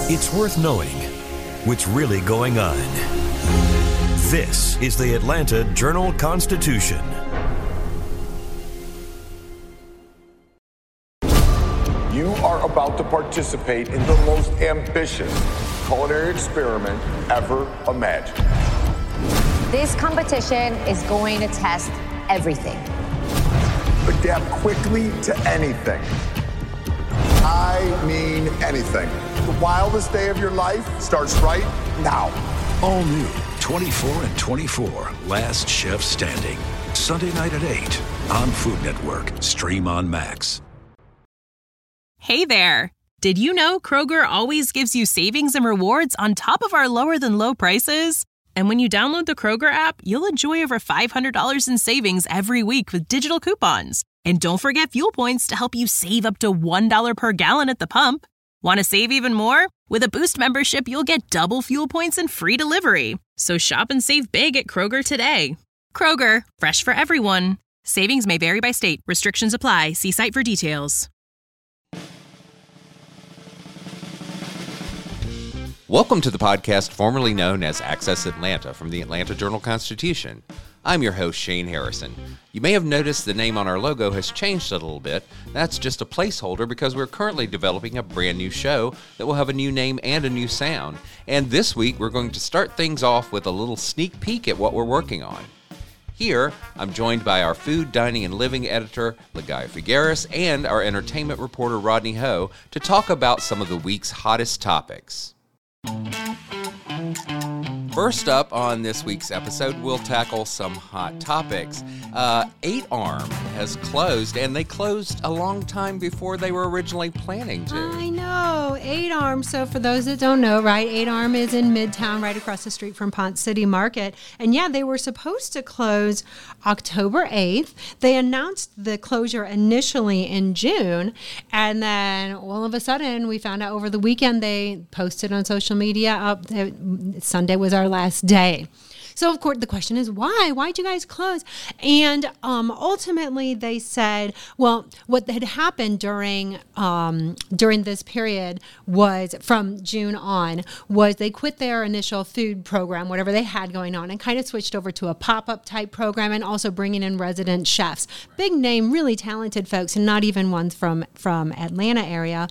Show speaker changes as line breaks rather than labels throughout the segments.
It's worth knowing what's really going on. This is the Atlanta Journal-Constitution.
You are about to participate in the most ambitious culinary experiment ever imagined.
This competition is going to test everything.
Adapt quickly to anything. I mean anything. The wildest day of your life starts right now.
All new 24 and 24, Last Chef Standing. Sunday night at 8 on Food Network. Stream on Max.
Hey there! Did you know Kroger always gives you savings and rewards on top of our lower-than-low prices? And when you download the Kroger app, you'll enjoy over $500 in savings every week with digital coupons. And don't forget fuel points to help you save up to $1 per gallon at the pump. Want to save even more? With a Boost membership, you'll get double fuel points and free delivery. So shop and save big at Kroger today. Kroger, fresh for everyone. Savings may vary by state. Restrictions apply. See site for details.
Welcome to the podcast formerly known as Access Atlanta from the Atlanta Journal-Constitution. I'm your host, Shane Harrison. You may have noticed the name on our logo has changed a little bit. That's just a placeholder because we're currently developing a brand new show that will have a new name and a new sound. And this week, we're going to start things off with a little sneak peek at what we're working on. Here, I'm joined by our food, dining, and living editor, Ligaya Figueres, and our entertainment reporter, Rodney Ho, to talk about some of the week's hottest topics. First up on this week's episode, we'll tackle some hot topics. 8 Arm has closed, and they closed a long time before they were originally planning to.
I know, 8 Arm. So for those that don't know, right, 8 Arm is in Midtown, right across the street from Ponce City Market. And yeah, they were supposed to close October 8th. They announced the closure initially in June, and then all of a sudden, we found out over the weekend they posted on social media Sunday was our last day. So, of course, the question is why? Why'd you guys close? And ultimately, they said, well, what had happened during this period was from June on was they quit their initial food program, whatever they had going on, and kind of switched over to a pop-up type program and also bringing in resident chefs. Big name, really talented folks, and not even ones from Atlanta area.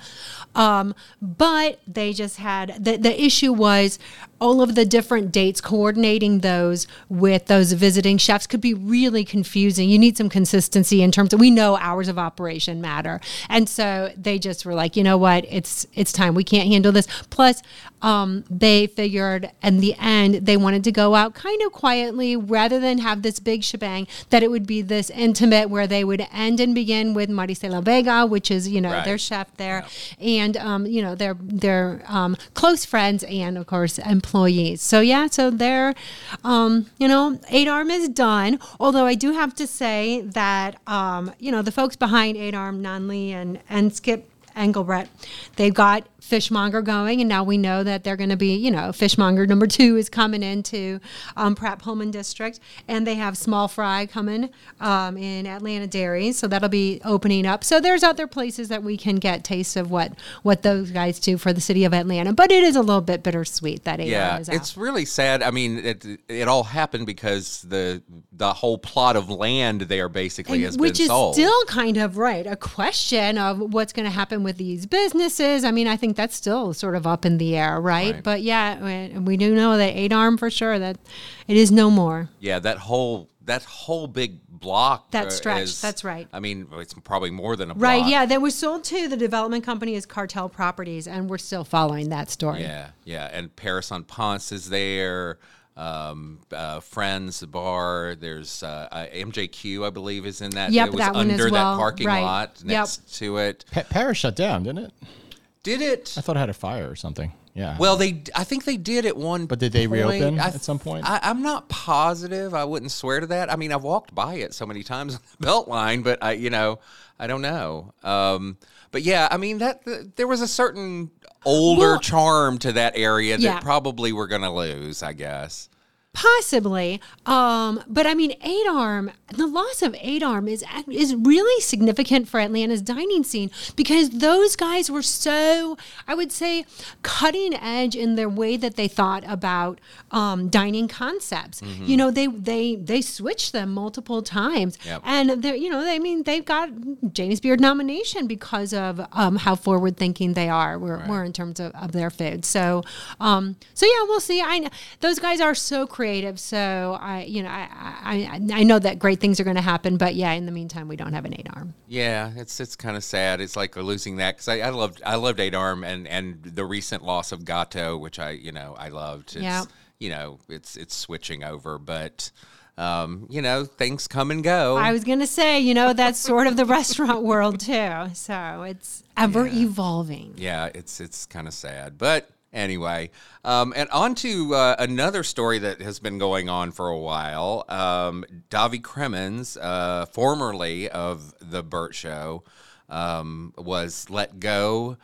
But they just had, the issue was all of the different dates, coordinating those with those visiting chefs could be really confusing. You need some consistency in terms of, we know hours of operation matter. And so they just were like, you know what, it's time. We can't handle this. Plus, they figured in the end, they wanted to go out kind of quietly rather than have this big shebang, that it would be this intimate where they would end and begin with Maricela Vega, which is, right, their chef there. Yeah. And, their close friends and, of course, employees. So, yeah, so they're, 8 Arm is done. Although I do have to say that, the folks behind 8 Arm, Nanli and Skip Engelbrett, they've got Fishmonger going, and now we know that they're going to be, Fishmonger number 2 is coming into Pratt Pullman District, and they have Small Fry coming in Atlanta Dairy, so that'll be opening up. So there's other places that we can get tastes of what those guys do for the city of Atlanta, but it is a little bit bittersweet that 8 Arm is out.
It's really sad. I mean, it all happened because the whole plot of land there basically has been sold.
Which is still kind of, right, a question of what's going to happen with these businesses. I mean, I think that's still sort of up in the air, right? But yeah, we do know that 8 Arm for sure, that it is no more.
Yeah, that whole big block.
That stretch, that's right.
I mean, it's probably more than a block.
Right, yeah, that was sold to the development company as Cartel Properties, and we're still following that story.
Yeah, and Paris on Ponce is there. Friends, the bar. There's MJQ, I believe, is in that.
Yep,
it was
that one
under
as well.
That parking lot next to it.
Paris shut down, didn't it?
Did it?
I thought it had a fire or something. Yeah.
Well, I think they did at one.
But did they reopen at some point?
I'm not positive. I wouldn't swear to that. I mean, I've walked by it so many times on the Beltline, but I don't know. But yeah, I mean there was a certain older charm to that area that probably we're going to lose, I guess.
Possibly. But I mean, 8-Arm, the loss of 8-Arm is really significant for Atlanta's dining scene because those guys were so, I would say, cutting edge in their way that they thought about dining concepts.
Mm-hmm.
You know, they switched them multiple times.
Yep.
And they're, you know, I mean, they've got James Beard nomination because of how forward thinking they are were in terms of their food. So yeah, we'll see. Those guys are so creative. So I know that great things are going to happen, but yeah, in the meantime, we don't have an 8-Arm.
Yeah, it's kind of sad. It's like losing that because I loved 8-Arm and the recent loss of Gato, which I loved. It's, you know, it's switching over, but you know, things come and go.
I was going to say, you know, that's sort of the restaurant world too. So it's ever evolving.
Yeah, it's kind of sad, but anyway, and on to another story that has been going on for a while. Davi Kremens, formerly of The Burt Show, was let go,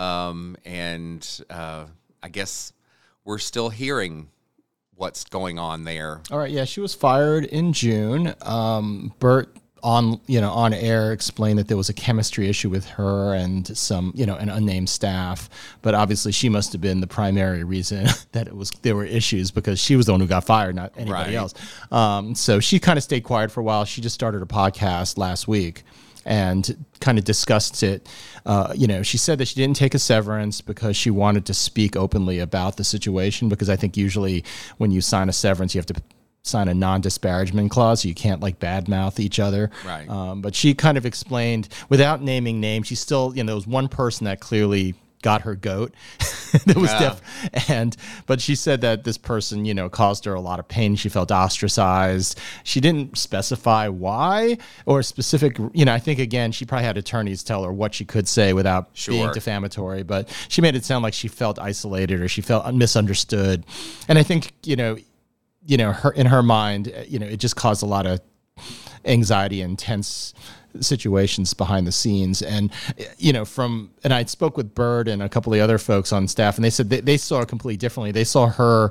and I guess we're still hearing what's going on there.
All right, yeah, she was fired in June. Burt on air explained that there was a chemistry issue with her and some, an unnamed staff, but obviously she must have been the primary reason that there were issues because she was the one who got fired, not anybody else. So she kind of stayed quiet for a while. She just started a podcast last week and kind of discussed it. She said that she didn't take a severance because she wanted to speak openly about the situation, because I think usually when you sign a severance, you have to sign a non-disparagement clause, so you can't badmouth each other.
Right.
But she kind of explained, without naming names, she still, there was one person that clearly got her goat. That was but she said that this person, caused her a lot of pain. She felt ostracized. She didn't specify why or specific, I think again, she probably had attorneys tell her what she could say without being defamatory, but she made it sound like she felt isolated or she felt misunderstood. And I think, her in her mind, it just caused a lot of anxiety and tense situations behind the scenes. And, and I spoke with Bird and a couple of the other folks on staff, and they said they saw it completely differently. They saw her,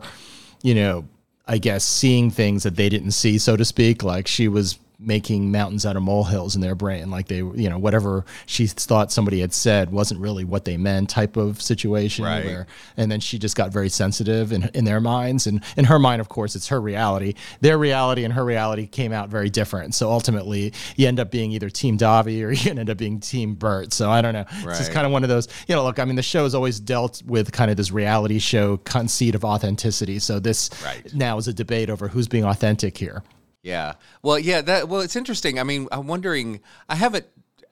I guess, seeing things that they didn't see, so to speak. Like she was making mountains out of molehills in their brain, like they, whatever she thought somebody had said wasn't really what they meant, type of situation.
Right.
And then she just got very sensitive in their minds, and in her mind, of course, it's her reality. Their reality and her reality came out very different. So ultimately, you end up being either Team Davi or you end up being Team Burt. So I don't know. Right. It's just kind of one of those. Look, I mean, the show has always dealt with kind of this reality show conceit of authenticity. So this now is a debate over who's being authentic here.
Yeah. Well, yeah. It's interesting. I mean, I'm wondering. I haven't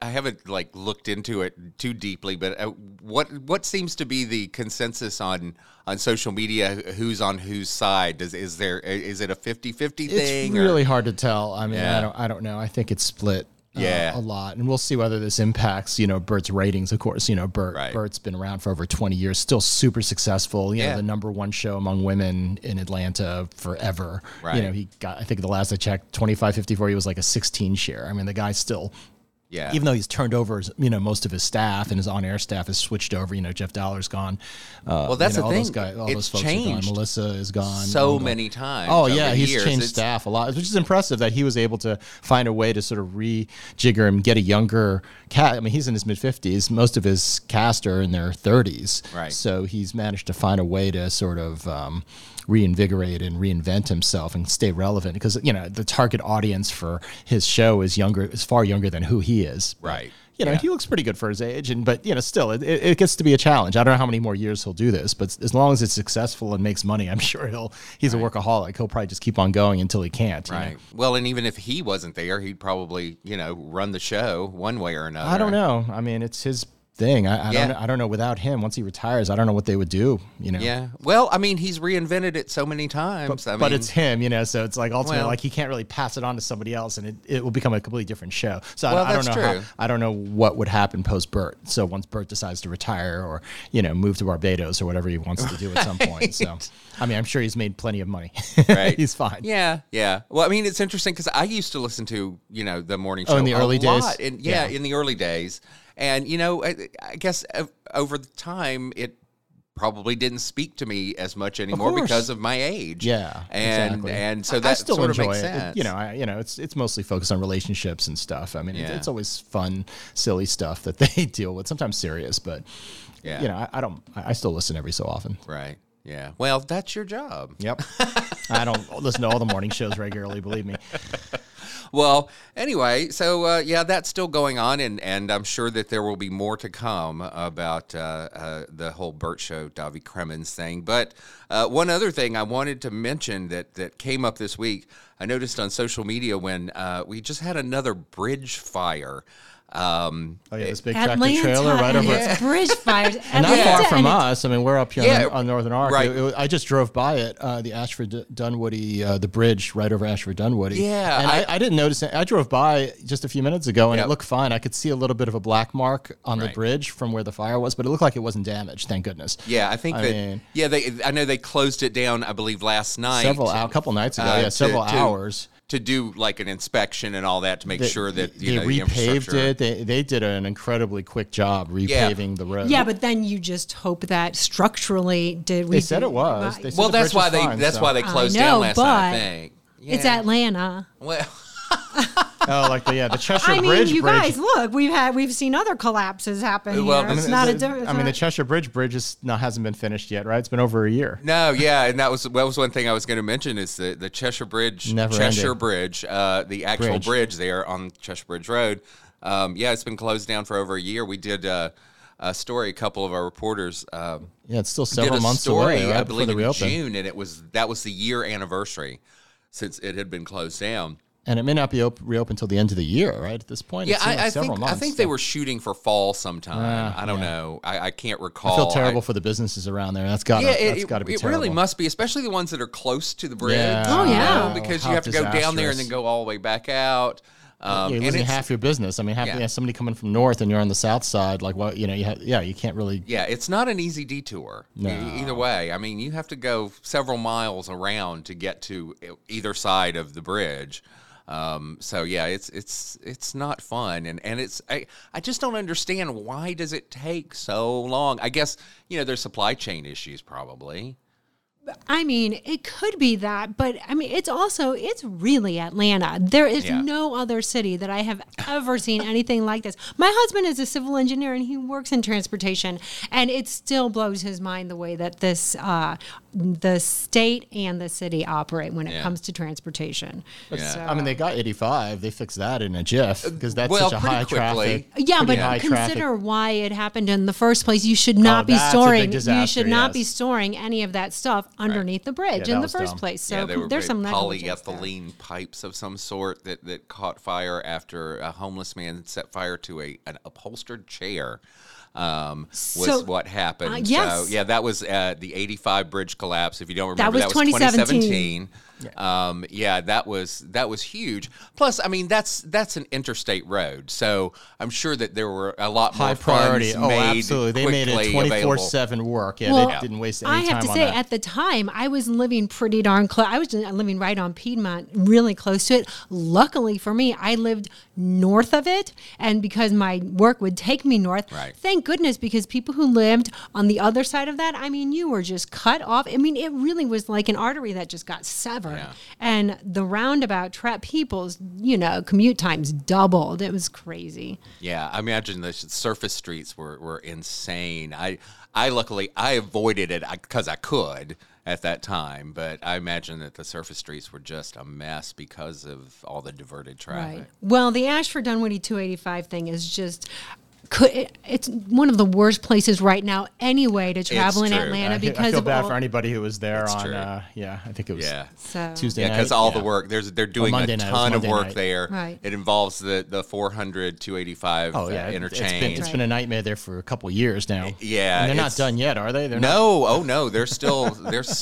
looked into it too deeply, but what seems to be the consensus on social media? Who's on whose side? Is it a 50-50 thing?
It's really hard to tell. I mean, I don't know. I think it's split. A lot, and we'll see whether this impacts Burt's ratings. Of course, Burt's been around for over 20 years, still super successful. The number one show among women in Atlanta forever.
Right.
He got, I think the last I checked, 25-54. He was like a 16 share. I mean, the guy's still. Yeah. Even though he's turned over, most of his staff and his on-air staff has switched over. Jeff Dahler's gone.
Well, that's the
all
thing.
Those guys, all those folks
changed.
are gone. Melissa is gone.
So many times.
Oh yeah, he's changed staff a lot, which is impressive that he was able to find a way to sort of rejigger and get a younger cast. I mean, he's in his mid-50s. Most of his cast are in their 30s.
Right.
So he's managed to find a way to sort of reinvigorate and reinvent himself and stay relevant, because the target audience for his show is far younger than who he is.
Right.
He looks pretty good for his age, but still, it gets to be a challenge. I don't know how many more years he'll do this, but as long as it's successful and makes money, I'm sure he's a workaholic. He'll probably just keep on going until he can't.
Right. Well, and even if he wasn't there, he'd probably, run the show one way or another.
I don't know. I mean, it's his thing. I don't know. Without him, once he retires, I don't know what they would do.
Yeah. Well, I mean, he's reinvented it so many times.
But it's him. So it's like ultimately, he can't really pass it on to somebody else, and it will become a completely different show. So I don't know. I don't know what would happen post Burt. So once Burt decides to retire or move to Barbados or whatever he wants to do at some point. So I mean, I'm sure he's made plenty of money. Right. He's fine.
Yeah. Yeah. Well, I mean, it's interesting because I used to listen to the morning show
in the early days.
In the early days. And, I guess over the time, it probably didn't speak to me as much anymore
course.
because of my age.
Yeah,
and
exactly.
and so
I
that
still
sort of
enjoy
makes
it.
sense.
It's mostly focused on relationships and stuff. I mean,
Yeah.
it's always fun, silly stuff that they deal with. Sometimes serious, but
Yeah.
I still listen every so often.
Right. Yeah. Well, that's your job.
Yep. I don't listen to all the morning shows regularly, believe me.
Well, anyway, so that's still going on, and I'm sure that there will be more to come about the whole Bert Show, Davi Kremens thing. But one other thing I wanted to mention that came up this week, I noticed on social media when we just had another bridge fire.
This big
Atlanta,
tractor trailer right over.
it's bridge fires.
And not
Atlanta,
far from
and it's-
us. I mean, we're up here on Northern Arc.
right.
I just drove by it, the Ashford Dunwoody, the bridge right over Ashford Dunwoody.
Yeah,
and I didn't notice it. I drove by just a few minutes ago, and
Yep.
it looked fine. I could see a little bit of a black mark on the
Right.
bridge from where the fire was, but it looked like it wasn't damaged. Thank goodness.
Yeah, I think I know they closed it down, I believe, last night.
A couple nights ago. Several hours.
To do like an inspection and all that to make sure that
they
the
repaved
infrastructure-
it. They did an incredibly quick job repaving the road.
Yeah, but then you just hope that structurally
They said it was. They said
Well,
the
that's
bridge
why
was fine,
that's
so.
why they closed down last night, I think.
It's
Yeah.
Atlanta.
Well,
Oh, like the Cheshire
I mean,
Bridge.
you
bridge.
guys, look, we've seen other collapses happen
Well,
here.
I
It's
mean,
not a
the,
different.
I mean, the Cheshire Bridge hasn't been finished yet, right? It's been over a year.
no, yeah, and that was one thing I was going to mention is the Cheshire Bridge,
Never
Cheshire
ending.
Bridge, the actual bridge there on Cheshire Bridge Road. It's been closed down for over a year. We did a story. A couple of our reporters
Yeah, it's still
did
several
a
months
story,
away, right,
I
before
believe
they
in
reopen.
June, and that was the year anniversary since it had been closed down.
And it may not be reopened until the end of the year, right? At this point,
Yeah,
It seemed like
I
several
think
months,
I think they were shooting for fall sometime. I don't know. I can't recall.
I feel terrible for the businesses around there. That's got to be
it
terrible.
really must be, especially the ones that are close to the bridge.
Yeah.
Oh, yeah.
you know, because
How
you have to go down there and
disastrous.
then go all the way back out.
You're
and
losing
it's-
half your business. I mean, somebody coming from north and you're on the south side, like what you can't really.
Yeah, it's not an easy detour. Either way, I mean, you have to go several miles around to get to either side of the bridge. It's not fun, and I just don't understand why does it take so long. I guess there's supply chain issues probably.
I mean, it could be that, but I mean, it's really Atlanta. There is no other city that I have ever seen anything like this. My husband is a civil engineer and he works in transportation, and it still blows his mind the way that the state and the city operate when it comes to transportation.
Yeah.
So-
I mean, they got 85. They fixed that in a jiff because that's
well,
such a
pretty
high
quickly.
traffic.
Yeah, but
high
consider
traffic.
why it happened in the first place. You should not be
that's a big
storing. You
disaster,
should not be
yes.
storing any of that stuff underneath the bridge
Yeah,
in
that
the
was
first
dumb.
place. So
They were
there's some negligence there.
polyethylene pipes of some sort that caught fire after a homeless man set fire to an upholstered chair. Was
So,
what happened.
yes.
So, that was the 85 bridge collapse. If you don't remember,
was
that was
2017.
2017. That was huge. Plus, I mean, that's an interstate road, so I'm sure that there were a lot more
High priority.
funds
Oh,
made
absolutely. They made it
quickly
24/7 work. Yeah,
Well,
they didn't waste any
I
time
have to
on
say,
that.
at the time, I was living pretty darn close. I was living right on Piedmont, really close to it. Luckily for me, I lived north of it, and because my work would take me north,
Right.
thank goodness, because people who lived on the other side of that, I mean, you were just cut off. I mean, it really was like an artery that just got severed.
Yeah.
And the roundabout people's, commute times doubled. It was crazy.
Yeah, I imagine the surface streets were insane. I luckily I avoided it because I could at that time, but I imagine that the surface streets were just a mess because of all the diverted traffic.
Right. Well, the Ashford Dunwoody 285 thing is just. It's one of the worst places right now anyway to travel in
true.
Atlanta
I
because
feel
of
bad
all,
for anybody who was there
It's
on.
true.
I think it was
so,
Tuesday
Yeah,
night.
because all the
Yeah.
work they're doing
Monday
a
night. It was
ton of
Monday
work
night.
there.
Right.
It involves the 400 285
Oh yeah,
interchange.
It's been a nightmare there for a couple of years now.
Yeah,
and they're not
it's-
done yet, are they? They're not.
No, oh no, they're still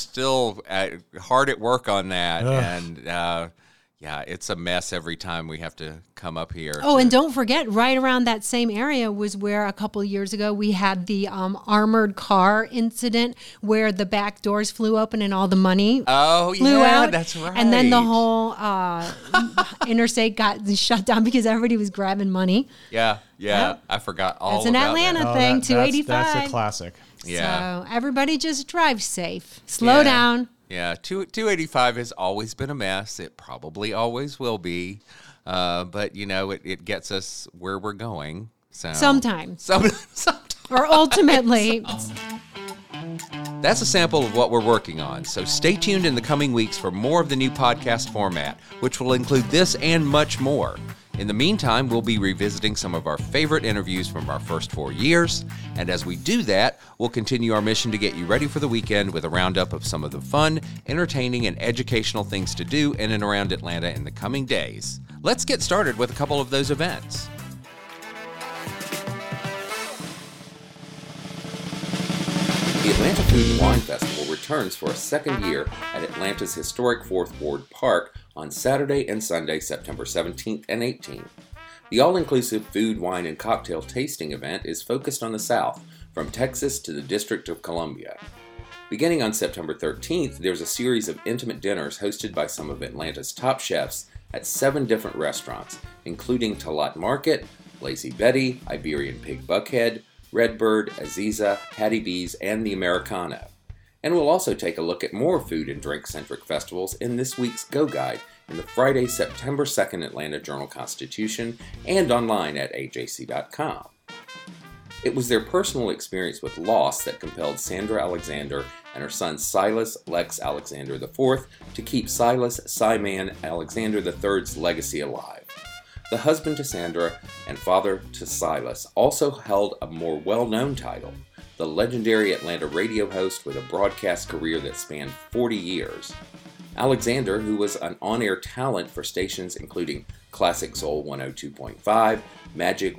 hard at work on that, and it's a mess every time we have to come up here.
Oh, and don't forget, right around that same area was where a couple of years ago we had the armored car incident where the back doors flew open and all the money flew out.
That's right.
And then the whole interstate got shut down because everybody was grabbing money.
Yeah,
Yep.
I forgot all.
It's an
about
Atlanta
that.
thing,
That's
285.
a classic.
Yeah.
So everybody just drive safe. Slow down.
Yeah, 285 has always been a mess. It probably always will be. But, it gets us where we're going. So
Sometimes.
Sometimes.
Or ultimately.
That's a sample of what we're working on, so stay tuned in the coming weeks for more of the new podcast format, which will include this and much more. In the meantime, we'll be revisiting some of our favorite interviews from our first 4 years, and as we do that, we'll continue our mission to get you ready for the weekend with a roundup of some of the fun, entertaining, and educational things to do in and around Atlanta in the coming days. Let's get started with a couple of those events. The Atlanta Food and Wine Festival returns for a second year at Atlanta's historic Fourth Ward Park on Saturday and Sunday, September 17th and 18th. The all-inclusive food, wine, and cocktail tasting event is focused on the South, from Texas to the District of Columbia. Beginning on September 13th, there's a series of intimate dinners hosted by some of Atlanta's top chefs at 7 different restaurants, including Talat Market, Lazy Betty, Iberian Pig Buckhead, Redbird, Aziza, Hattie B's, and the Americano. And we'll also take a look at more food and drink-centric festivals in this week's Go Guide in the Friday, September 2nd Atlanta Journal-Constitution and online at ajc.com. It was their personal experience with loss that compelled Sandra Alexander and her son Silas Lex Alexander IV to keep Silas Simon Alexander III's legacy alive. The husband to Sandra and father to Silas also held a more well-known title, the legendary Atlanta radio host with a broadcast career that spanned 40 years. Alexander, who was an on-air talent for stations including Classic Soul 102.5, Magic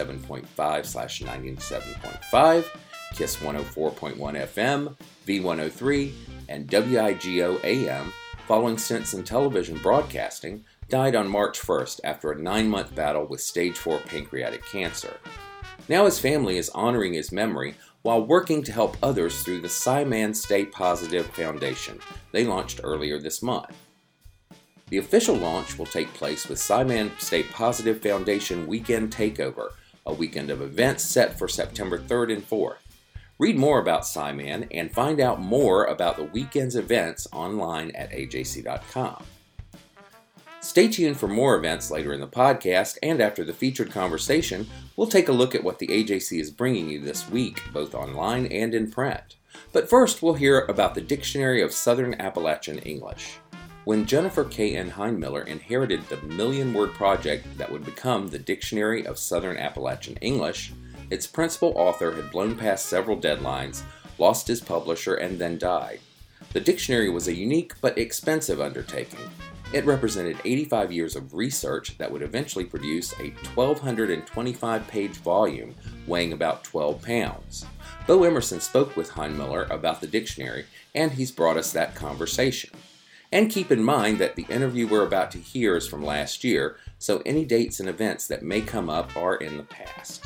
107.5/97.5, Kiss 104.1 FM, V103, and WIGO AM, following stints in television broadcasting, died on March 1st after a 9-month battle with stage 4 pancreatic cancer. Now his family is honoring his memory while working to help others through the Simon Stay Positive Foundation they launched earlier this month. The official launch will take place with Simon Stay Positive Foundation Weekend Takeover, a weekend of events set for September 3rd and 4th. Read more about Simon and find out more about the weekend's events online at ajc.com. Stay tuned for more events later in the podcast, and after the featured conversation, we'll take a look at what the AJC is bringing you this week, both online and in print. But first, we'll hear about the Dictionary of Southern Appalachian English. When Jennifer K.N. Heinmiller inherited the million-word project that would become the Dictionary of Southern Appalachian English, its principal author had blown past several deadlines, lost his publisher, and then died. The dictionary was a unique but expensive undertaking. It represented 85 years of research that would eventually produce a 1,225-page volume weighing about 12 pounds. Bo Emerson spoke with Heinmiller about the dictionary, and he's brought us that conversation. And keep in mind that the interview we're about to hear is from last year, so any dates and events that may come up are in the past.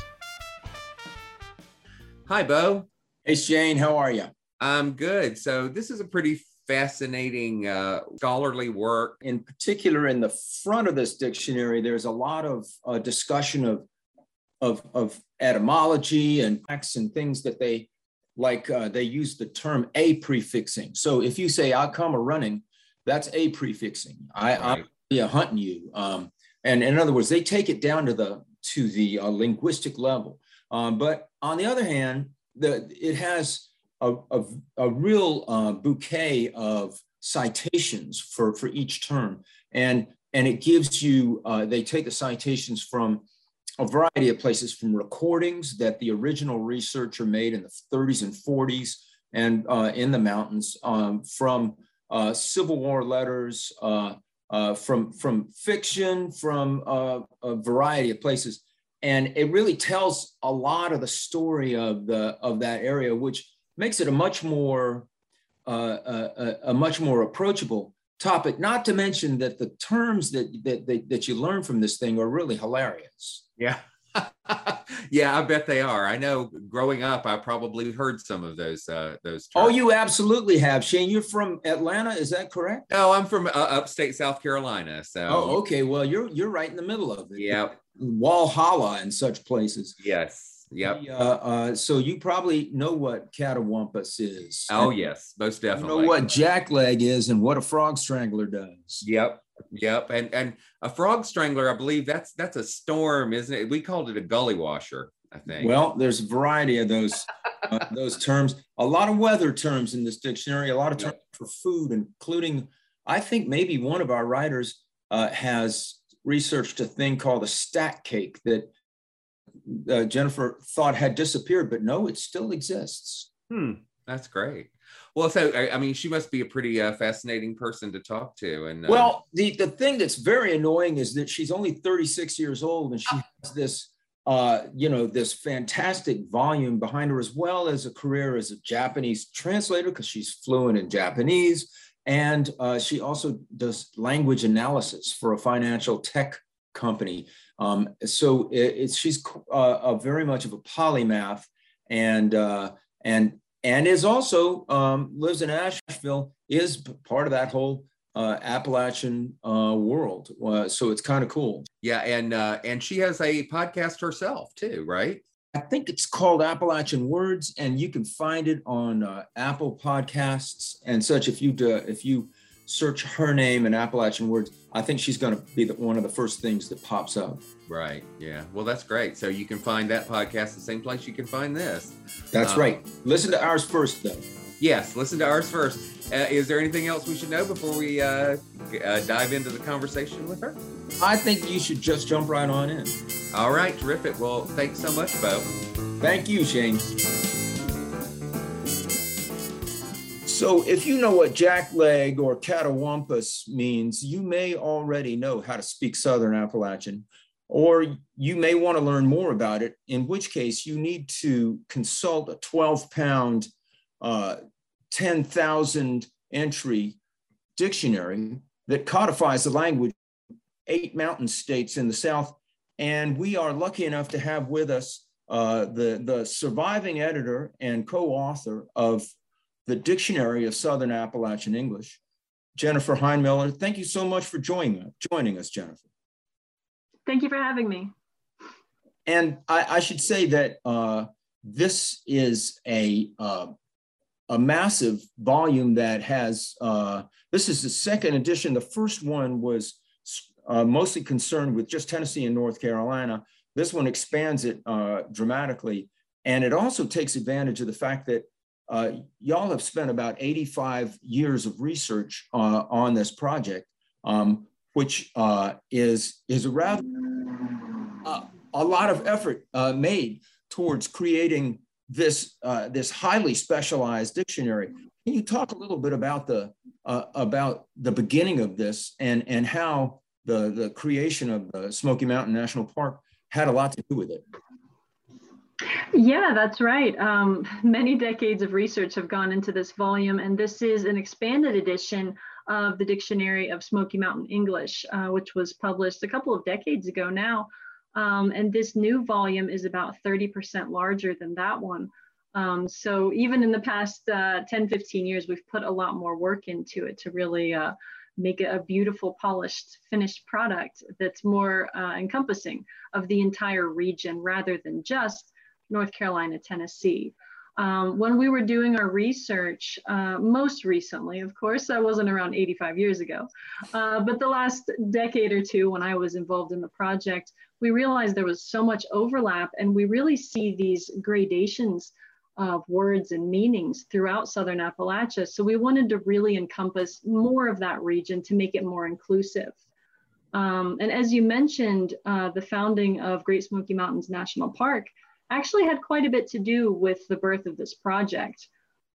Hi, Bo.
Hey, Shane. How are you?
I'm good. So this is a pretty fascinating scholarly work.
In particular, in the front of this dictionary, there's a lot of discussion of etymology and facts and things that they like. They use the term a prefixing. So if you say "I come a running," that's a prefixing. I'm hunting you. And in other words, they take it down to the linguistic level. But on the other hand, it has a real bouquet of citations for each term, and it gives you. They take the citations from a variety of places, from recordings that the original researcher made in the 30s and 40s, and in the mountains, from Civil War letters, from fiction, from a variety of places, and it really tells a lot of the story of that area, which makes it a much more approachable topic. Not to mention that the terms that you learn from this thing are really hilarious.
Yeah, yeah, I bet they are. I know. Growing up, I probably heard some of those terms.
Oh, you absolutely have, Shane. You're from Atlanta, is that correct?
No, I'm from upstate South Carolina. So.
Oh, okay. Well, you're right in the middle of it.
Yeah.
Walhalla and such places.
Yes. Yep.
So you probably know what catawampus is.
Oh, yes, most definitely.
You know what jackleg is and what a frog strangler does.
Yep. And a frog strangler, I believe that's a storm, isn't it? We called it a gully washer, I think.
Well, there's a variety of those terms. A lot of weather terms in this dictionary. A lot of terms for food, including, I think maybe one of our writers has researched a thing called a stack cake that Jennifer thought had disappeared, but no, it still exists.
That's great. Well, so I mean, she must be a pretty fascinating person to talk to. And
well, the thing that's very annoying is that she's only 36 years old, and she has this, this fantastic volume behind her, as well as a career as a Japanese translator, because she's fluent in Japanese. And she also does language analysis for a financial tech company. So she's very much of a polymath, and is also lives in Asheville, is part of that whole Appalachian world. So it's kind of cool.
Yeah, and she has a podcast herself too, right?
I think it's called Appalachian Words, and you can find it on Apple Podcasts and such. If you search her name and Appalachian Words, I think she's going to be one of the first things that pops up.
Right. Yeah. Well, that's great. So you can find that podcast the same place you can find this.
That's right. Listen to ours first, though.
Yes, listen to ours first. Is there anything else we should know before we dive into the conversation with her?
I think you should just jump right on in.
All right, terrific. Well, thanks so much, Bo.
Thank you, Shane. So if you know what jackleg or catawampus means, you may already know how to speak Southern Appalachian, or you may want to learn more about it, in which case you need to consult a 12-pound, 10,000 entry dictionary that codifies the language, 8 mountain states in the South. And we are lucky enough to have with us the surviving editor and co-author of the Dictionary of Southern Appalachian English, Jennifer Heinmiller. Thank you so much for joining us, Jennifer.
Thank you for having me.
And I should say that this is a massive volume that has, this is the second edition. The first one was mostly concerned with just Tennessee and North Carolina. This one expands it dramatically. And it also takes advantage of the fact that y'all have spent about 85 years of research on this project, which is a rather a lot of effort made towards creating this highly specialized dictionary. Can you talk a little bit about the beginning of this and how the creation of the Smoky Mountain National Park had a lot to do with it?
Yeah, that's right. Many decades of research have gone into this volume, and this is an expanded edition of the Dictionary of Smoky Mountain English, which was published a couple of decades ago now. And this new volume is about 30% larger than that one. So even in the past 10, 15 years, we've put a lot more work into it to really make it a beautiful, polished, finished product that's more encompassing of the entire region rather than just North Carolina, Tennessee. When we were doing our research, most recently, of course, that wasn't around 85 years ago, but the last decade or two when I was involved in the project, we realized there was so much overlap, and we really see these gradations of words and meanings throughout Southern Appalachia. So we wanted to really encompass more of that region to make it more inclusive. And as you mentioned, the founding of Great Smoky Mountains National Park actually had quite a bit to do with the birth of this project.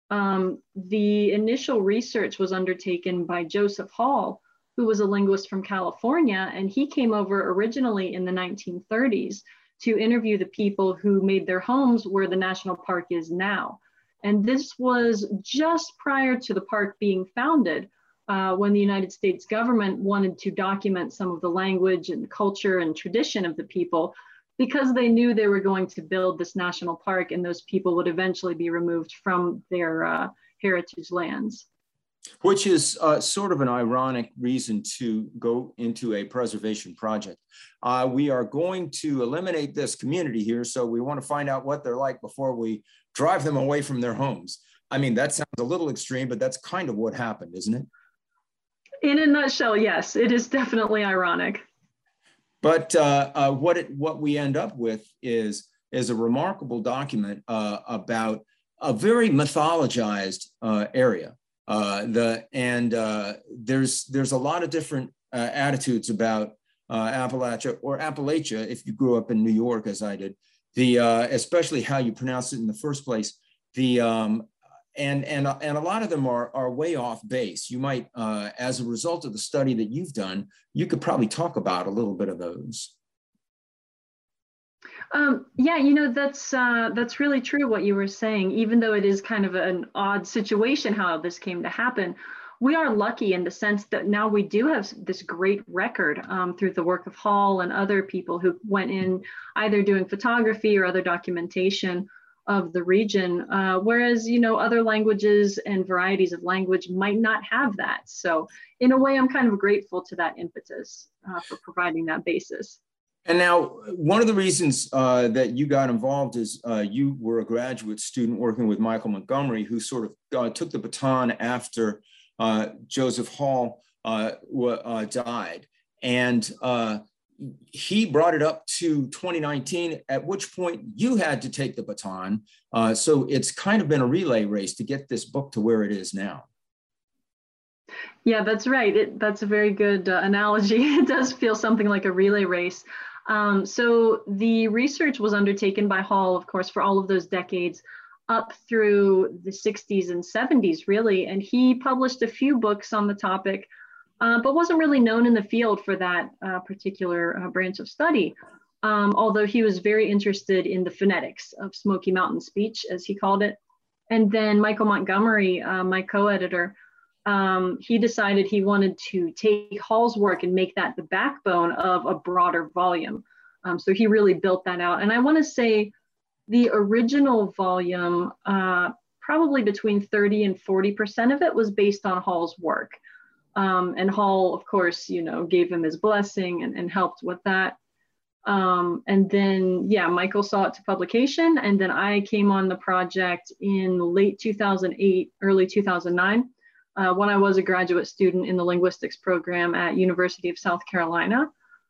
The initial research was undertaken by Joseph Hall, who was a linguist from California, and he came over originally in the 1930s to interview the people who made their homes where the national park is now. And this was just prior to the park being founded, when the United States government wanted to document some of the language and culture and tradition of the people, because they knew they were going to build this national park and those people would eventually be removed from their heritage lands.
Which is sort of an ironic reason to go into a preservation project. We are going to eliminate this community here, so we want to find out what they're like before we drive them away from their homes. I mean, that sounds a little extreme, but that's kind of what happened, isn't it?
In a nutshell, yes, it is definitely ironic.
But what we end up with is a remarkable document about a very mythologized area. There's a lot of different attitudes about Appalachia, if you grew up in New York, as I did, especially how you pronounce it in the first place. And a lot of them are way off base. You might, as a result of the study that you've done, you could probably talk about a little bit of those.
Yeah, that's really true what you were saying. Even though it is kind of an odd situation how this came to happen, we are lucky in the sense that now we do have this great record through the work of Hall and other people who went in either doing photography or other documentation of the region, whereas, other languages and varieties of language might not have that. So in a way, I'm kind of grateful to that impetus for providing that basis.
And now, one of the reasons that you got involved is you were a graduate student working with Michael Montgomery, who sort of took the baton after Joseph Hall died. And he brought it up to 2019, at which point you had to take the baton. So it's kind of been a relay race to get this book to where it is now.
Yeah, that's right. That's a very good analogy. It does feel something like a relay race. So the research was undertaken by Hall, of course, for all of those decades up through the 60s and 70s, really. And he published a few books on the topic, but wasn't really known in the field for that particular branch of study. Although he was very interested in the phonetics of Smoky Mountain speech, as he called it. And then Michael Montgomery, my co-editor, he decided he wanted to take Hall's work and make that the backbone of a broader volume. So he really built that out. And I want to say the original volume, probably between 30 and 40% of it was based on Hall's work. And Hall, of course, gave him his blessing and helped with that. And then, yeah, Michael saw it to publication. And then I came on the project in late 2008, early 2009. When I was a graduate student in the linguistics program at University of South Carolina.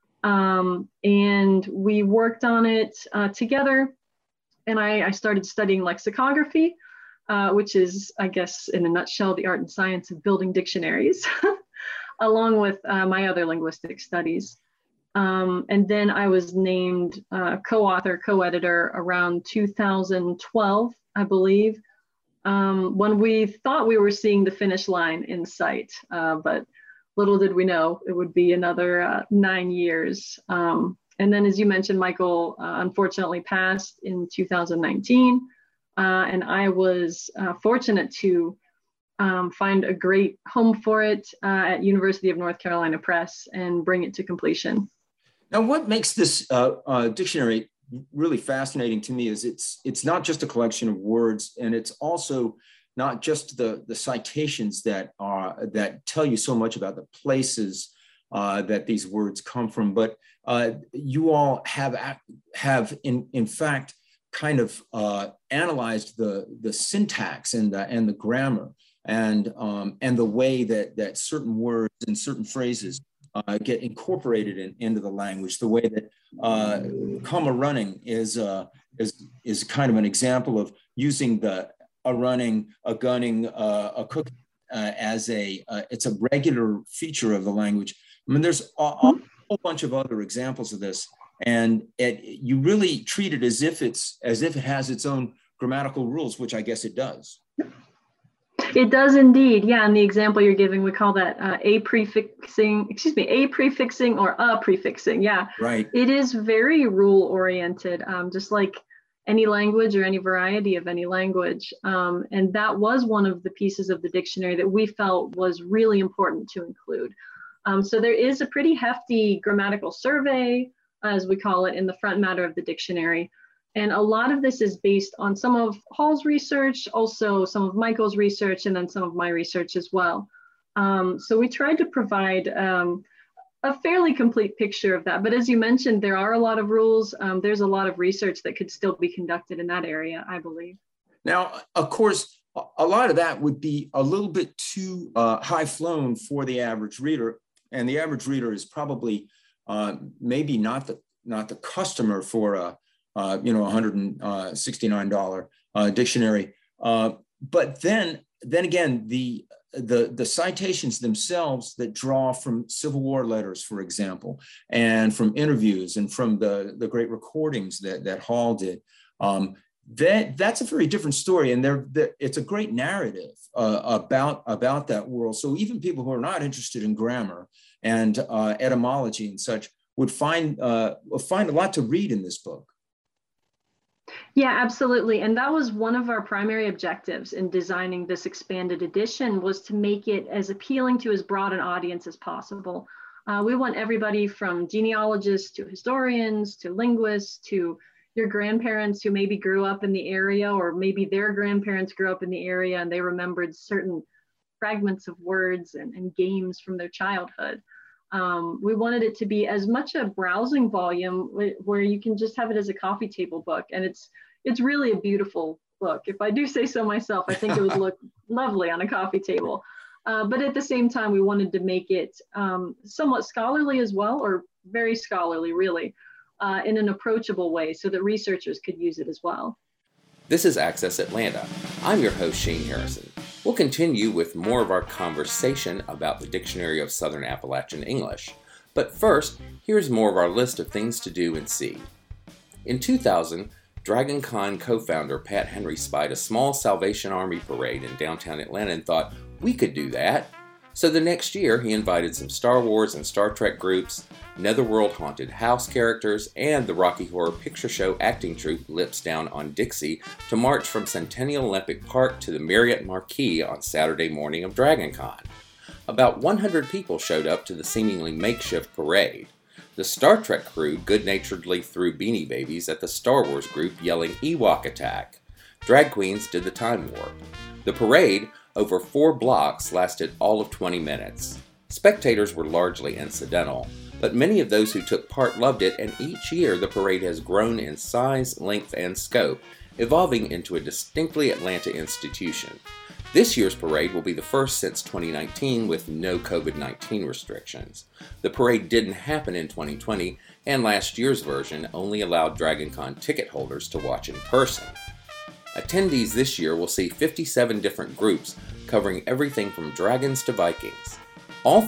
And we worked on it together. And I started studying lexicography, which is, I guess, in a nutshell, the art and science of building dictionaries, along with my other linguistic studies. And then I was named co-author, co-editor around 2012, I believe. When we thought we were seeing the finish line in sight, but little did we know it would be another 9 years. And then, as you mentioned, Michael unfortunately passed in 2019, and I was fortunate to find a great home for it at University of North Carolina Press and bring it to completion.
Now, what makes this dictionary really fascinating to me is it's not just a collection of words, and it's also not just the citations that tell you so much about the places that these words come from, but you all have in fact kind of analyzed the syntax and the grammar and the way that certain words and certain phrases get incorporated into the language. The way that come a running is kind of an example of using a running, a gunning, a cooking as it's a regular feature of the language. I mean, there's a whole bunch of other examples of this, and you really treat it as if it has its own grammatical rules, which I guess it does.
It does indeed, yeah. And the example you're giving, we call that a prefixing or a prefixing. Yeah,
right.
It is very rule oriented, just like any language or any variety of any language. And that was one of the pieces of the dictionary that we felt was really important to include. So there is a pretty hefty grammatical survey, as we call it, in the front matter of the dictionary. And a lot of this is based on some of Hall's research, also some of Michael's research, and then some of my research as well. So we tried to provide a fairly complete picture of that. But as you mentioned, there are a lot of rules. There's a lot of research that could still be conducted in that area, I believe.
Now, of course, a lot of that would be a little bit too high flown for the average reader. And the average reader is probably maybe not the customer for a $169 dictionary. But then again, the citations themselves that draw from Civil War letters, for example, and from interviews and from the great recordings that Hall did, that's a very different story. And it's a great narrative about that world. So even people who are not interested in grammar and etymology and such would find a lot to read in this book.
Yeah, absolutely. And that was one of our primary objectives in designing this expanded edition, was to make it as appealing to as broad an audience as possible. We want everybody from genealogists to historians to linguists to your grandparents who maybe grew up in the area, or maybe their grandparents grew up in the area and they remembered certain fragments of words and games from their childhood. We wanted it to be as much a browsing volume where you can just have it as a coffee table book. And it's really a beautiful book. If I do say so myself, I think it would look lovely on a coffee table. But at the same time, we wanted to make it somewhat scholarly as well, or very scholarly, really, in an approachable way so that researchers could use it as well.
This is Access Atlanta. I'm your host, Shane Harrison. We'll continue with more of our conversation about the Dictionary of Southern Appalachian English. But first, here's more of our list of things to do and see. In 2000, DragonCon co-founder Pat Henry spied a small Salvation Army parade in downtown Atlanta and thought, we could do that. So the next year, he invited some Star Wars and Star Trek groups, Netherworld haunted house characters, and the Rocky Horror Picture Show acting troupe Lips Down on Dixie to march from Centennial Olympic Park to the Marriott Marquis on Saturday morning of DragonCon. About 100 people showed up to the seemingly makeshift parade. The Star Trek crew good-naturedly threw Beanie Babies at the Star Wars group yelling Ewok attack. Drag queens did the time warp. The parade, over 4 blocks, lasted all of 20 minutes. Spectators were largely incidental, but many of those who took part loved it, and each year the parade has grown in size, length, and scope, evolving into a distinctly Atlanta institution. This year's parade will be the first since 2019 with no COVID-19 restrictions. The parade didn't happen in 2020, and last year's version only allowed DragonCon ticket holders to watch in person. Attendees this year will see 57 different groups covering everything from dragons to Vikings. All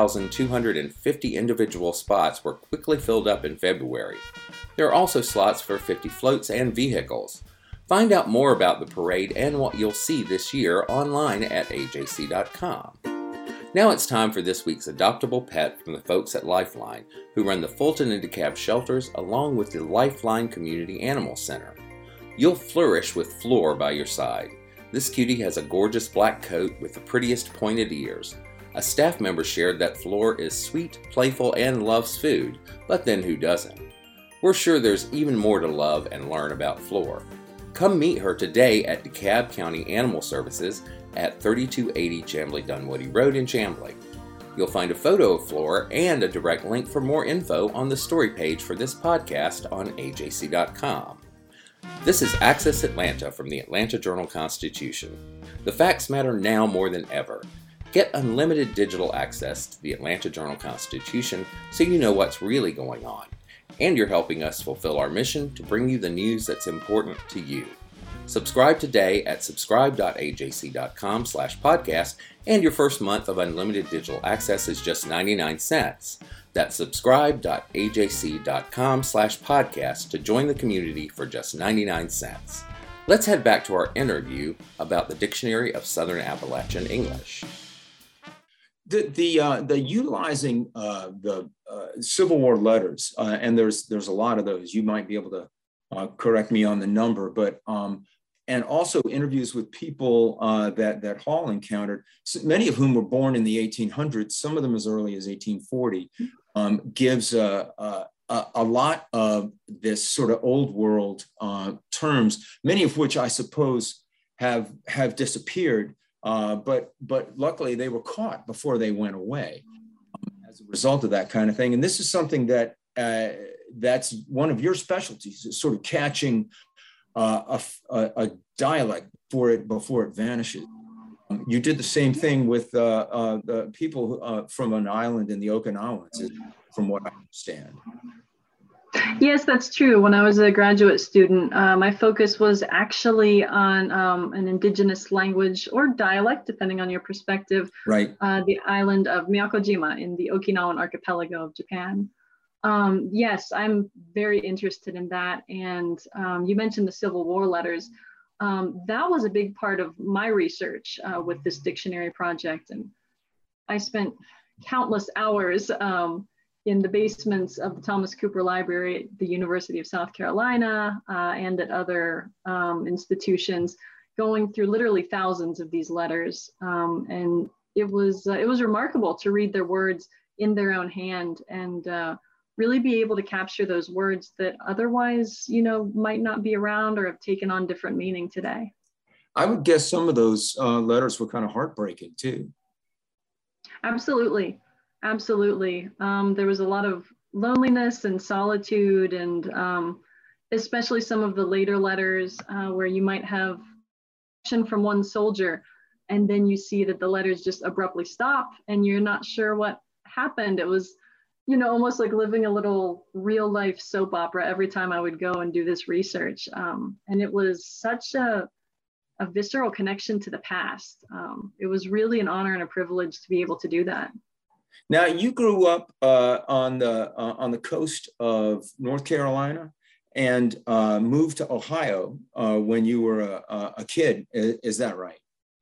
3,250 individual spots were quickly filled up in February. There are also slots for 50 floats and vehicles. Find out more about the parade and what you'll see this year online at ajc.com. Now it's time for this week's adoptable pet from the folks at Lifeline, who run the Fulton and DeKalb shelters along with the Lifeline Community Animal Center. You'll flourish with Floor by your side. This cutie has a gorgeous black coat with the prettiest pointed ears. A staff member shared that Floor is sweet, playful, and loves food, but then who doesn't? We're sure there's even more to love and learn about Floor. Come meet her today at DeKalb County Animal Services at 3280 Chamblee Dunwoody Road in Chamblee. You'll find a photo of Floor and a direct link for more info on the story page for this podcast on ajc.com. This is Access Atlanta from the Atlanta Journal-Constitution. The facts matter now more than ever. Get unlimited digital access to the Atlanta Journal-Constitution so you know what's really going on. And you're helping us fulfill our mission to bring you the news that's important to you. Subscribe today at subscribe.ajc.com/podcast, and your first month of unlimited digital access is just 99 cents. That's subscribe.ajc.com/podcast to join the community for just 99 cents. Let's head back to our interview about the Dictionary of Southern Appalachian English.
The utilizing the Civil War letters, and there's a lot of those. You might be able to correct me on the number, but and also interviews with people that Hall encountered, many of whom were born in the 1800s, some of them as early as 1840, gives a a lot of this sort of old world terms, many of which I suppose have disappeared, but luckily they were caught before they went away as a result of that kind of thing. And this is something that that's one of your specialties, is sort of catching a dialect before it vanishes. You did the same thing with the people from an island in the Okinawans, from what I understand.
Yes, that's true. When I was a graduate student, my focus was actually on an indigenous language or dialect, depending on your perspective,
right?
The island of Miyakojima in the Okinawan archipelago of Japan. Yes, I'm very interested in that. And you mentioned the Civil War letters. That was a big part of my research with this dictionary project. And I spent countless hours in the basements of the Thomas Cooper Library at the University of South Carolina and at other institutions, going through literally thousands of these letters. And it was remarkable to read their words in their own hand and really be able to capture those words that otherwise, might not be around or have taken on different meaning today.
I would guess some of those letters were kind of heartbreaking too.
Absolutely. Absolutely. There was a lot of loneliness and solitude, and especially some of the later letters where you might have from one soldier, and then you see that the letters just abruptly stop and you're not sure what happened. It was, almost like living a little real life soap opera every time I would go and do this research. And it was such a visceral connection to the past. It was really an honor and a privilege to be able to do that.
Now, you grew up on the coast of North Carolina and moved to Ohio when you were a kid. Is that right?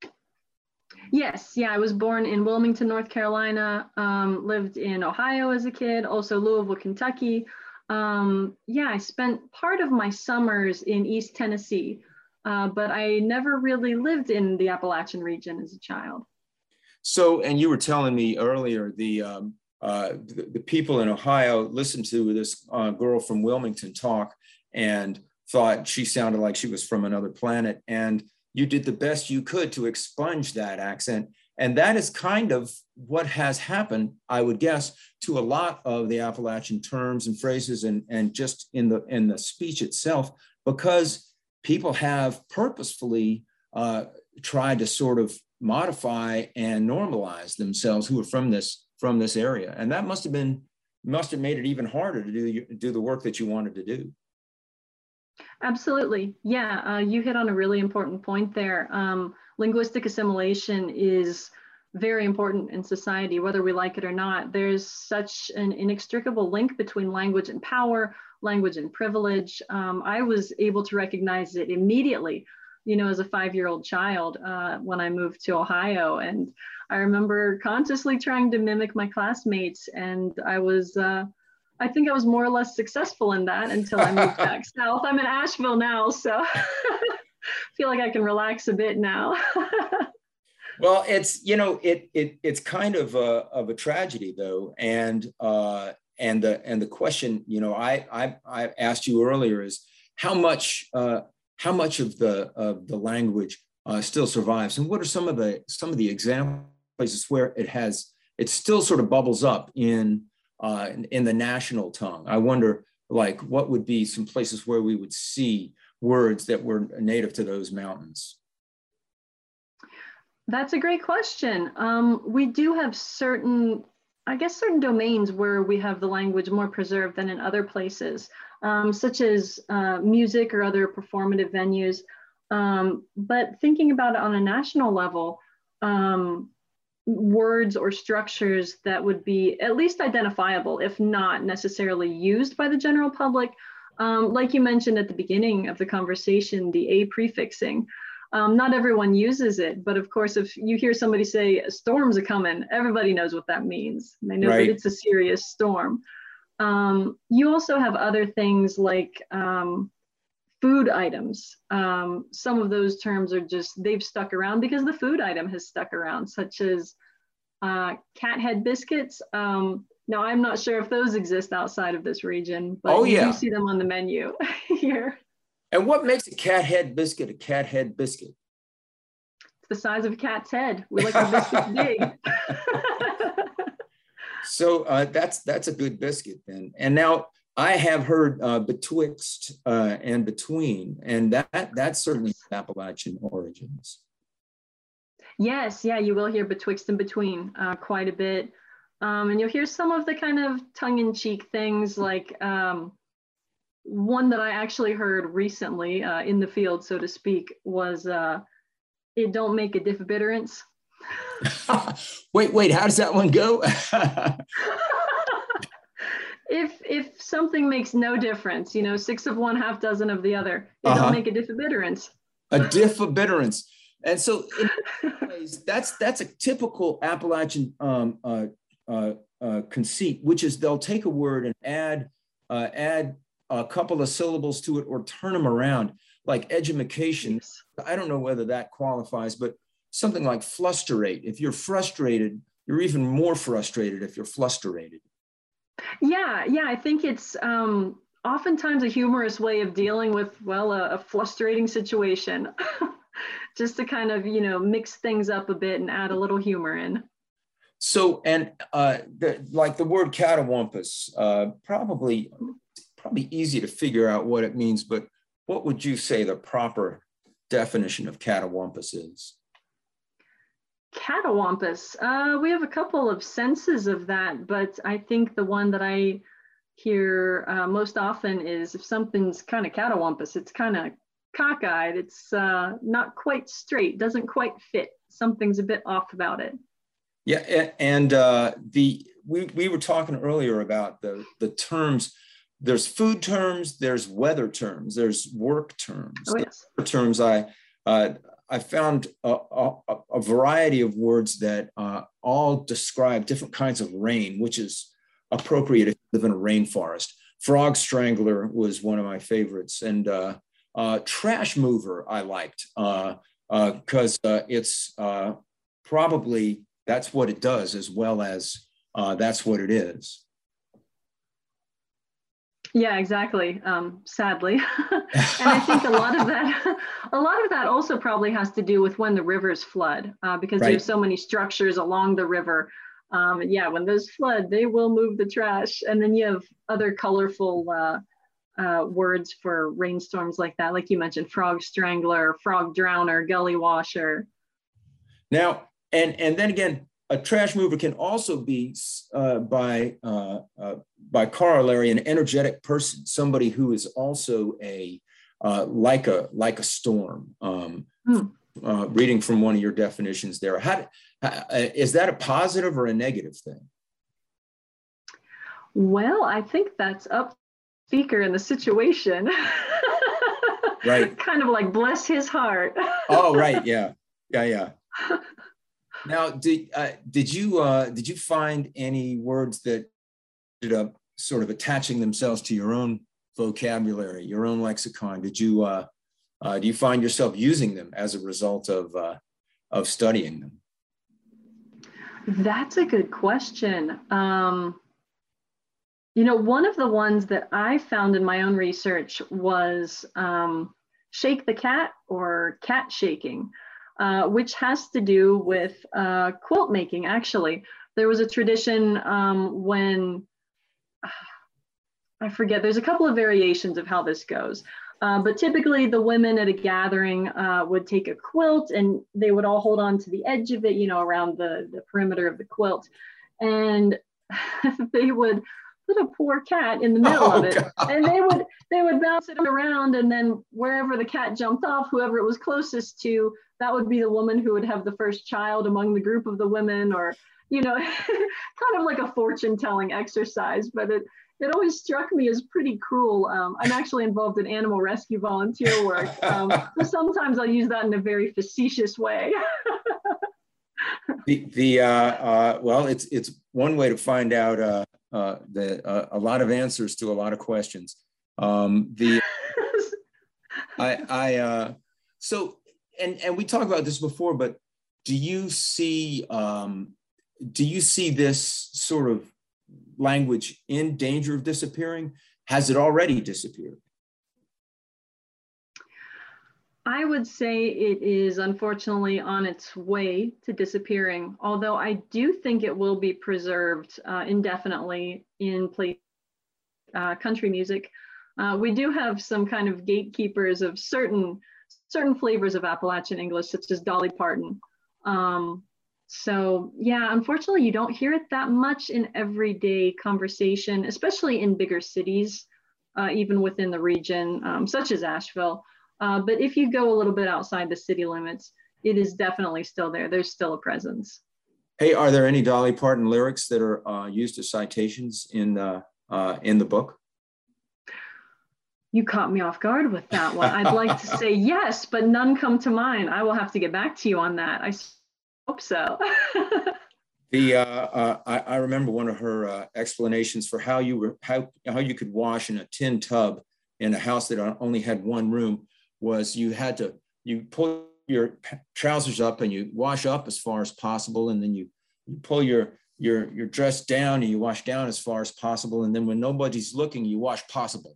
Yes. Yeah, I was born in Wilmington, North Carolina, lived in Ohio as a kid, also Louisville, Kentucky. I spent part of my summers in East Tennessee, but I never really lived in the Appalachian region as a child.
So, and you were telling me earlier, the people in Ohio listened to this girl from Wilmington talk and thought she sounded like she was from another planet. And you did the best you could to expunge that accent. And that is kind of what has happened, I would guess, to a lot of the Appalachian terms and phrases and just in the speech itself, because people have purposefully tried to sort of modify and normalize themselves who are from this area. And that must have made it even harder to do the work that you wanted to do.
Absolutely. Yeah, you hit on a really important point there. Linguistic assimilation is very important in society, whether we like it or not. There's such an inextricable link between language and power, language and privilege. I was able to recognize it immediately, as a 5-year-old child when I moved to Ohio. And I remember consciously trying to mimic my classmates. And I think I was more or less successful in that until I moved back south. I'm in Asheville now, so I feel like I can relax a bit now.
Well, it's, it's kind of a tragedy though. And the question, I asked you earlier is how much of the language still survives, and what are some of the example places where it still sort of bubbles up in the national tongue? I wonder, what would be some places where we would see words that were native to those mountains?
That's a great question. We do have certain domains where we have the language more preserved than in other places, such as music or other performative venues. But thinking about it on a national level, words or structures that would be at least identifiable, if not necessarily used by the general public, like you mentioned at the beginning of the conversation, the A prefixing. Not everyone uses it, but of course, if you hear somebody say storms are coming, everybody knows what that means. They know that it's a serious storm. You also have other things like food items. Some of those terms are they've stuck around because the food item has stuck around, such as cat head biscuits. Now, I'm not sure if those exist outside of this region, but
Oh,
you
yeah.
do see them on the menu here.
And what makes a cat head biscuit a cat head biscuit?
It's the size of a cat's head. We like our biscuits big.
So that's a good biscuit then. And now I have heard betwixt and between, and that's certainly Appalachian origins.
Yes, yeah, you will hear betwixt and between quite a bit. And you'll hear some of the kind of tongue-in-cheek things, like one that I actually heard recently in the field, so to speak, was it don't make a difference.
Wait, how does that one go?
If something makes no difference, you know, 6 of one, half dozen of the other, it don't make a difference.
A difference. And so in many ways, that's a typical Appalachian conceit, which is they'll take a word and add a couple of syllables to it or turn them around, like edumacation. Yes. I don't know whether that qualifies, but something like flusterate. If you're frustrated, you're even more frustrated if you're flusterated.
Yeah, I think it's oftentimes a humorous way of dealing with, well, a frustrating situation. Just to kind of, you know, mix things up a bit and add a little humor in.
So, and like the word catawampus, probably easy to figure out what it means, but what would you say the proper definition of catawampus is?
Catawampus, we have a couple of senses of that, but I think the one that I hear most often is if something's kind of catawampus, it's kind of cockeyed, it's not quite straight, doesn't quite fit. Something's a bit off about it.
Yeah, and we were talking earlier about the terms. There's food terms, there's weather terms, there's work terms.
Oh, yes.
The terms I found a variety of words that all describe different kinds of rain, which is appropriate if you live in a rainforest. Frog strangler was one of my favorites, and trash mover I liked because it's probably that's what it does as well as that's what it is.
Yeah, exactly. Sadly, and I think a lot of that also probably has to do with when the rivers flood, because there's so many structures along the river. Yeah, when those flood, they will move the trash, and then you have other colorful words for rainstorms like that, like you mentioned, frog strangler, frog drowner, gully washer.
Now, and then again, a trash mover can also be by corollary an energetic person, somebody who is also like a storm. Reading from one of your definitions there, is that a positive or a negative thing?
Well, I think that's up to the speaker in the situation.
Right.
Kind of like bless his heart.
Oh, right. Yeah. Now, did you find any words that ended up sort of attaching themselves to your own vocabulary, your own lexicon? Did you do you find yourself using them as a result of studying them?
That's a good question. You know, one of the ones that I found in my own research was shake the cat, or cat shaking, which has to do with quilt making, actually. There was a tradition when, I forget, there's a couple of variations of how this goes. But typically the women at a gathering would take a quilt and they would all hold on to the edge of it, you know, around the perimeter of the quilt. And they would put a poor cat in the middle of it. God. And they would bounce it around, and then wherever the cat jumped off, whoever it was closest to, that would be the woman who would have the first child among the group of the women, or, you know, kind of like a fortune telling exercise. But it always struck me as pretty cruel. I'm actually involved in animal rescue volunteer work. So sometimes I'll use that in a very facetious way.
Well, it's one way to find out a lot of answers to a lot of questions. So, and we talked about this before, but do you see this sort of language in danger of disappearing? Has it already disappeared?
I would say it is unfortunately on its way to disappearing, although I do think it will be preserved indefinitely in country music. We do have some kind of gatekeepers of certain flavors of Appalachian English, such as Dolly Parton. So yeah, unfortunately, you don't hear it that much in everyday conversation, especially in bigger cities, even within the region, such as Asheville. But if you go a little bit outside the city limits, it is definitely still there. There's still a presence.
Hey, are there any Dolly Parton lyrics that are used as citations in the book?
You caught me off guard with that one. I'd like to say yes, but none come to mind. I will have to get back to you on that. I hope so.
I remember one of her explanations for how you could wash in a tin tub in a house that only had one room was you pull your trousers up and you wash up as far as possible, and then you pull your dress down and you wash down as far as possible, and then when nobody's looking, you wash possible.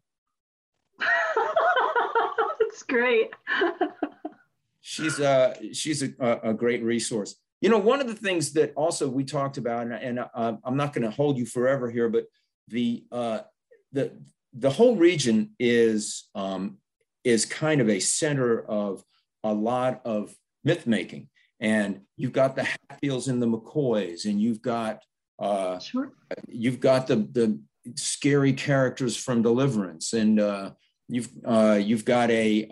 That's great.
She's a great resource. You know, one of the things that also we talked about, and I'm not going to hold you forever here, but the whole region is kind of a center of a lot of myth making, and you've got the Hatfields and the McCoys, and you've got the scary characters from Deliverance, and you've got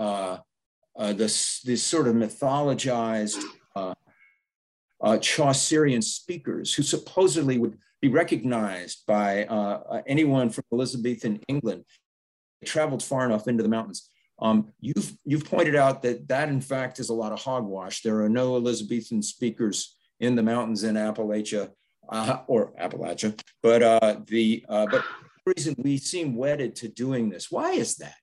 this sort of mythologized Chaucerian speakers who supposedly would be recognized by anyone from Elizabethan England. They traveled far enough into the mountains. You've pointed out that in fact is a lot of hogwash. There are no Elizabethan speakers in the mountains in Appalachia, but the reason we seem wedded to doing this. Why is that?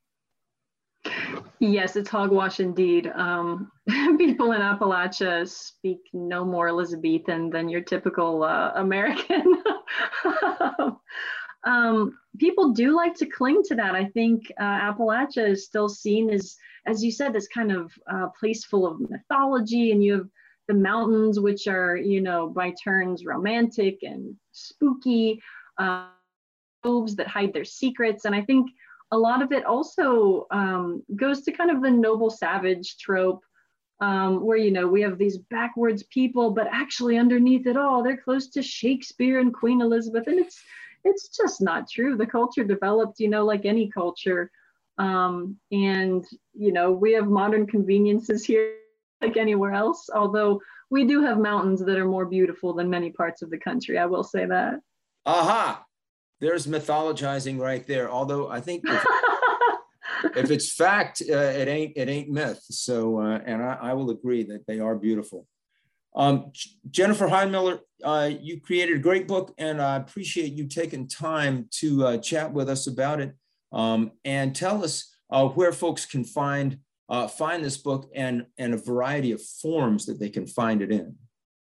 Yes, it's hogwash indeed. People in Appalachia speak no more Elizabethan than your typical American. People do like to cling to that. I think Appalachia is still seen as you said, this kind of place full of mythology, and you have the mountains, which are, by turns romantic and spooky, groves that hide their secrets. And I think a lot of it also goes to kind of the noble savage trope, where, we have these backwards people, but actually underneath it all, they're close to Shakespeare and Queen Elizabeth. And it's just not true. The culture developed, like any culture. And, we have modern conveniences here like anywhere else, although we do have mountains that are more beautiful than many parts of the country. I will say that.
Aha! There's mythologizing right there. Although I think if it's fact, it ain't myth. So, and I will agree that they are beautiful. Jennifer Heimiller, you created a great book, and I appreciate you taking time to chat with us about it, and tell us where folks can find this book and a variety of forms that they can find it in.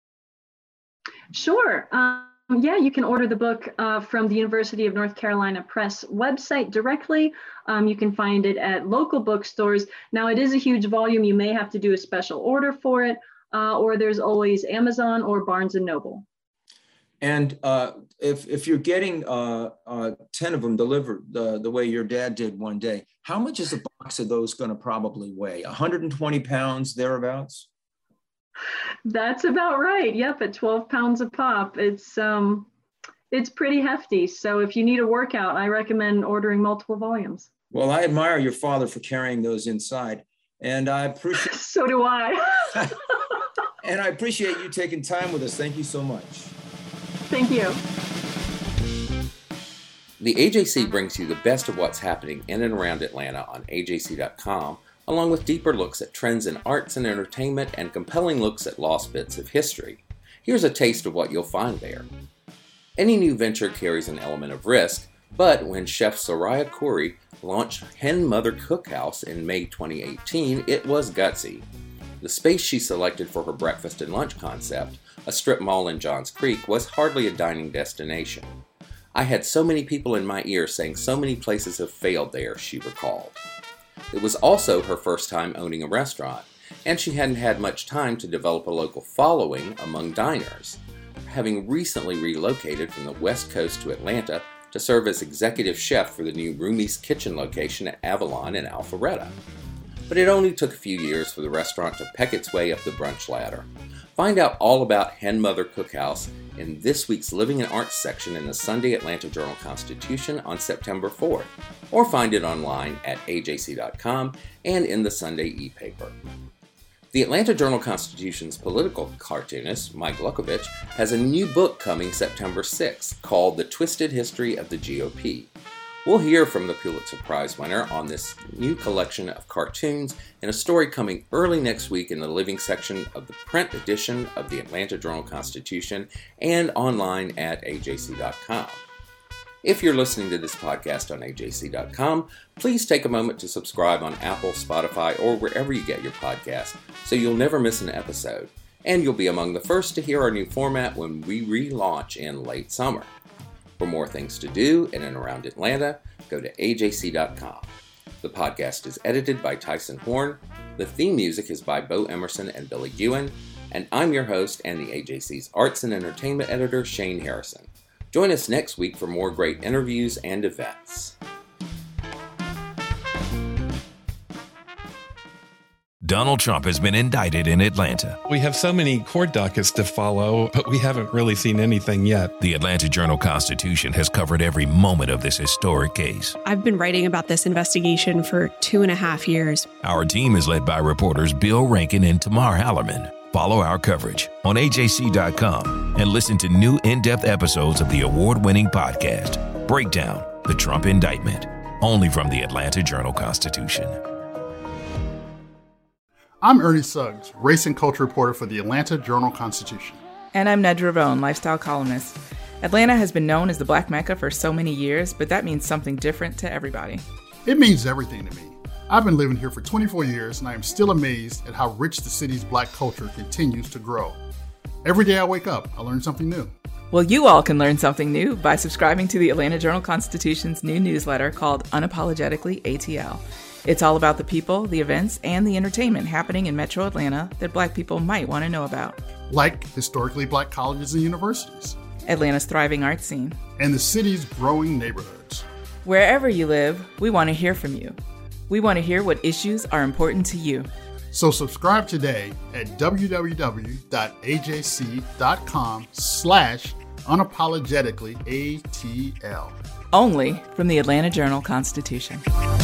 Sure. Yeah, you can order the book from the University of North Carolina Press website directly. You can find it at local bookstores. Now, it is a huge volume. You may have to do a special order for it, or there's always Amazon or Barnes & Noble.
And if you're getting 10 of them delivered the way your dad did one day, how much is a box of those going to probably weigh? 120 pounds, thereabouts?
That's about right. Yep, at 12 pounds a pop. It's pretty hefty. So if you need a workout, I recommend ordering multiple volumes.
Well, I admire your father for carrying those inside, and I appreciate.
So do I.
And I appreciate you taking time with us. Thank you so much.
Thank you.
The AJC brings you the best of what's happening in and around Atlanta on AJC.com, along with deeper looks at trends in arts and entertainment and compelling looks at lost bits of history. Here's a taste of what you'll find there. Any new venture carries an element of risk, But when chef Soraya Khoury launched Hen Mother Cookhouse in May 2018, it was gutsy. The space she selected for her breakfast and lunch concept, a strip mall in Johns Creek, was hardly a dining destination. I had so many people in my ear saying so many places have failed there, she recalled. It was also her first time owning a restaurant, and she hadn't had much time to develop a local following among diners, having recently relocated from the West Coast to Atlanta to serve as executive chef for the new Rumi's Kitchen location at Avalon in Alpharetta. But it only took a few years for the restaurant to peck its way up the brunch ladder. Find out all about Hen Mother Cookhouse in this week's Living and Arts section in the Sunday Atlanta Journal-Constitution on September 4th, or find it online at ajc.com and in the Sunday e-paper. The Atlanta Journal-Constitution's political cartoonist, Mike Lukovich, has a new book coming September 6th called The Twisted History of the GOP. We'll hear from the Pulitzer Prize winner on this new collection of cartoons in a story coming early next week in the Living section of the print edition of the Atlanta Journal-Constitution and online at ajc.com. If you're listening to this podcast on ajc.com, please take a moment to subscribe on Apple, Spotify, or wherever you get your podcast so you'll never miss an episode. And you'll be among the first to hear our new format when we relaunch in late summer. For more things to do in and around Atlanta, go to ajc.com. The podcast is edited by Tyson Horn. The theme music is by Bo Emerson and Billy Ewan. And I'm your host and the AJC's Arts and Entertainment Editor, Shane Harrison. Join us next week for more great interviews and events.
Donald Trump has been indicted in Atlanta.
We have so many court dockets to follow, but we haven't really seen anything yet.
The Atlanta Journal-Constitution has covered every moment of this historic case.
I've been writing about this investigation for 2.5 years.
Our team is led by reporters Bill Rankin and Tamar Hallerman. Follow our coverage on ajc.com and listen to new in-depth episodes of the award-winning podcast, Breakdown, the Trump Indictment, only from the Atlanta Journal-Constitution.
I'm Ernie Suggs, race and culture reporter for the Atlanta Journal-Constitution.
And I'm Nedra Bone, lifestyle columnist. Atlanta has been known as the Black Mecca for so many years, but that means something different to everybody.
It means everything to me. I've been living here for 24 years, and I am still amazed at how rich the city's Black culture continues to grow. Every day I wake up, I learn something new.
Well, you all can learn something new by subscribing to the Atlanta Journal-Constitution's new newsletter called Unapologetically ATL. It's all about the people, the events, and the entertainment happening in Metro Atlanta that Black people might want to know about.
Like historically Black colleges and universities.
Atlanta's thriving art scene.
And the city's growing neighborhoods.
Wherever you live, we want to hear from you. We want to hear what issues are important to you.
So subscribe today at
www.ajc.com/unapologeticallyatl. Only from the Atlanta Journal-Constitution.